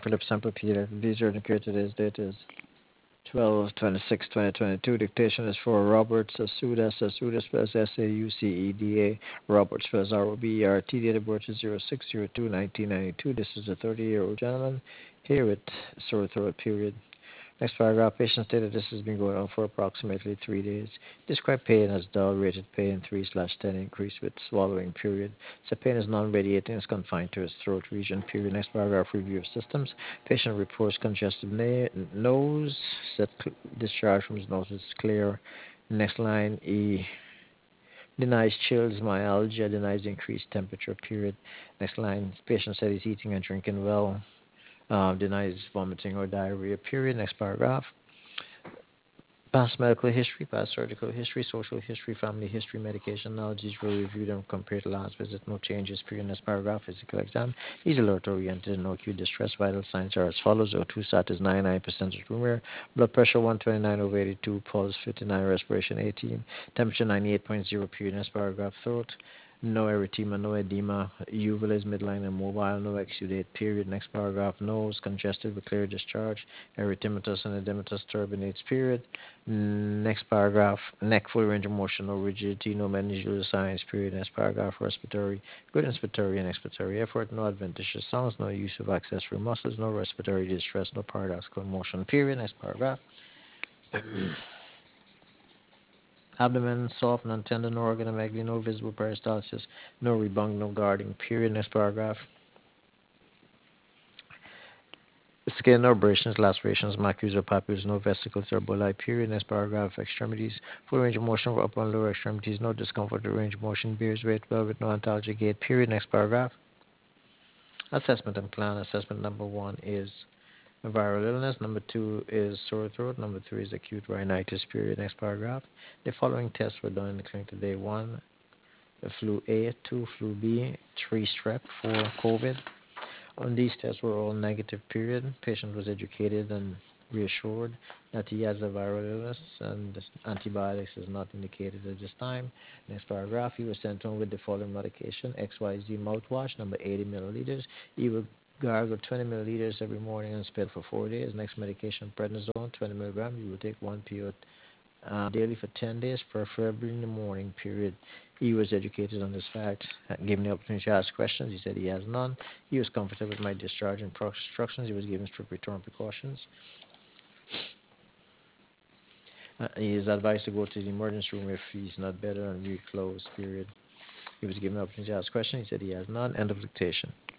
Philip Sample Peter. These are indicated today's date is 12/26/2022. Dictation is for Robert Sasuda. Sasuda spells Sauceda. Robert spells Robert. Date of birth is 06/02/1992. This is a 30-year-old gentleman here with sore throat period. Next paragraph, patient stated this has been going on for approximately 3 days. Describe pain as dull, rated pain 3/10, increase with swallowing period. So pain is non-radiating, is confined to his throat region period. Next paragraph, review of systems. Patient reports congested nose, discharge from his nose is clear. Next line, he denies chills, myalgia, denies increased temperature period. Next line, patient said he's eating and drinking well, denies vomiting or diarrhea period. Next paragraph. Past medical history, past surgical history, social history, family history, medication knowledge were reviewed and compared to last visit. No changes. Period. Next paragraph. Physical exam. He's alert oriented. No acute distress. Vital signs are as follows: O2 sat is 99% room. Blood pressure 129/82. Pulse 59. Respiration 18. Temperature 98.0. Period. Next paragraph. Throat. No erythema, no edema. Uvula is midline and mobile. No exudate. Period. Next paragraph. Nose congested with clear discharge. Erythematous and edematous turbinates. Period. Next paragraph, neck full range of motion, no rigidity, no meningeal signs, period. Next paragraph, respiratory, good inspiratory and expiratory effort, no adventitious sounds, no use of accessory muscles, no respiratory distress, no paradoxical motion, period. Next paragraph. Abdomen soft, non-tender, no organomegaly, no visible peristalsis, no rebound, no guarding, period. Next paragraph. Skin, no abrasions, lacerations, macules or papules, no vesicles or emboli, period. Next paragraph. Extremities, full range of motion for upper and lower extremities, no discomfort or range of motion, bears weight well with no antalgia gait, period. Next paragraph. Assessment and plan. Assessment number 1 is viral illness. Number 2 is sore throat. Number 3 is acute rhinitis, period. Next paragraph. The following tests were done in the clinic today. 1, flu A, 2, flu B, 3, strep, 4, COVID. On these tests were all negative, period. Patient was educated and reassured that he has a viral illness and antibiotics is not indicated at this time. Next paragraph, he was sent home with the following medication: XYZ mouthwash, number 80 milliliters. He will gargle 20 milliliters every morning and spit for 4 days. Next medication, prednisone, 20 milligrams. You will take 1 pill daily for 10 days, preferably in the morning, period. He was educated on this fact, given the opportunity to ask questions. He said he has none. He was comfortable with my discharge and instructions. He was given strict return precautions. He is advised to go to the emergency room if he's not better and reclose, period. He was given the opportunity to ask questions. He said he has none. End of dictation.